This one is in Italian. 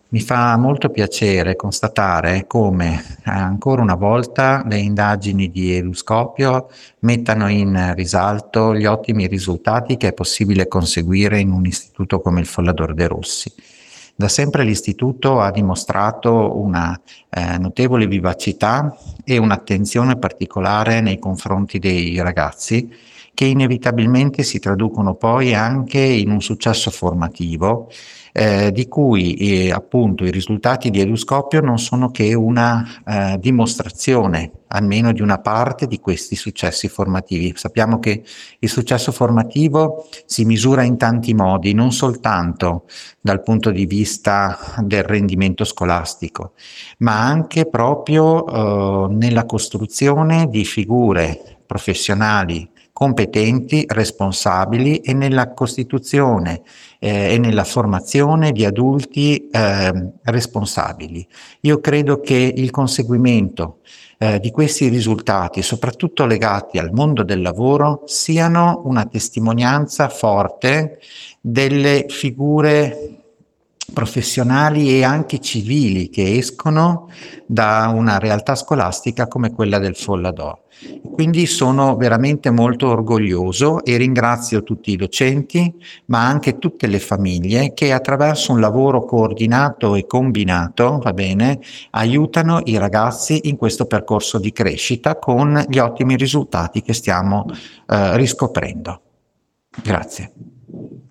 Mi fa molto piacere constatare come ancora una volta le indagini di Eduscopio mettano in risalto gli ottimi risultati che è possibile conseguire in un istituto come il Follador de' Rossi. Da sempre l'istituto ha dimostrato una notevole vivacità e un'attenzione particolare nei confronti dei ragazzi, che inevitabilmente si traducono poi anche in un successo formativo, di cui appunto i risultati di Eduscopio non sono che una dimostrazione, almeno di una parte di questi successi formativi. Sappiamo che il successo formativo si misura in tanti modi, non soltanto dal punto di vista del rendimento scolastico, ma anche proprio nella costruzione di figure professionali competenti, responsabili e nella costituzione e nella formazione di adulti responsabili. Io credo che il conseguimento di questi risultati, soprattutto legati al mondo del lavoro, siano una testimonianza forte delle figure professionali e anche civili che escono da una realtà scolastica come quella del Folladò. Quindi sono veramente molto orgoglioso e ringrazio tutti i docenti, ma anche tutte le famiglie che attraverso un lavoro coordinato e combinato, va bene, aiutano i ragazzi in questo percorso di crescita con gli ottimi risultati che stiamo riscoprendo. Grazie.